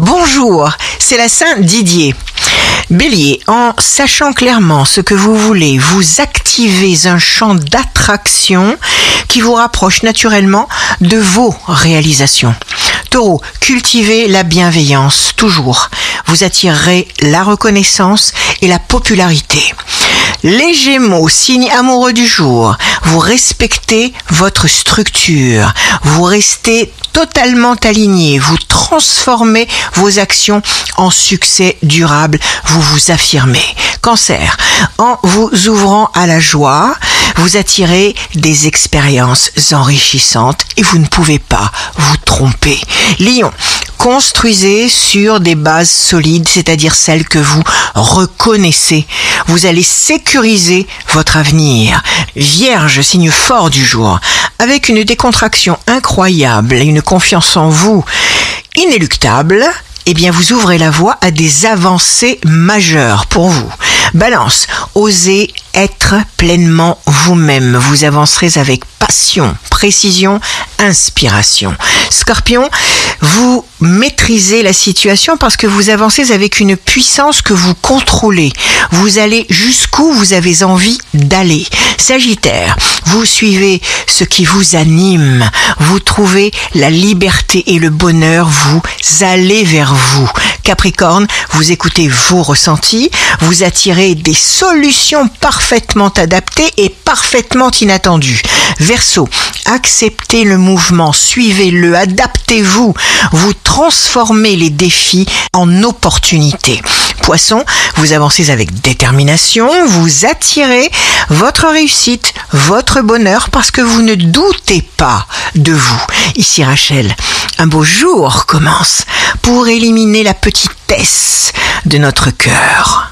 Bonjour, c'est la Saint Didier. Bélier, en sachant clairement ce que vous voulez, vous activez un champ d'attraction qui vous rapproche naturellement de vos réalisations. Taureau, cultivez la bienveillance, toujours. Vous attirerez la reconnaissance et la popularité. Les Gémeaux, signe amoureux du jour, vous respectez votre structure, vous restez totalement aligné, vous transformez vos actions en succès durable, vous vous affirmez. Cancer, en vous ouvrant à la joie, vous attirez des expériences enrichissantes et vous ne pouvez pas vous tromper. Lion, construisez sur des bases solides, c'est-à-dire celles que vous reconnaissez. Vous allez sécuriser votre avenir. Vierge, signe fort du jour, avec une décontraction incroyable et une confiance en vous inéluctable, eh bien vous ouvrez la voie à des avancées majeures pour vous. Balance, osez être pleinement vous-même. Vous avancerez avec passion, précision, inspiration. Scorpion, vous maîtrisez la situation parce que vous avancez avec une puissance que vous contrôlez. Vous allez jusqu'où vous avez envie d'aller. Sagittaire, vous suivez ce qui vous anime. Vous trouvez la liberté et le bonheur. Vous allez vers vous. Capricorne, vous écoutez vos ressentis. Vous attirez des solutions parfaitement adaptées et parfaitement inattendues. Verseau, acceptez le mouvement, suivez-le, adaptez-vous. Vous transformez les défis en opportunités. Poisson, vous avancez avec détermination, vous attirez votre réussite, votre bonheur parce que vous ne doutez pas de vous. Ici Rachel, un beau jour commence pour éliminer la petitesse de notre cœur.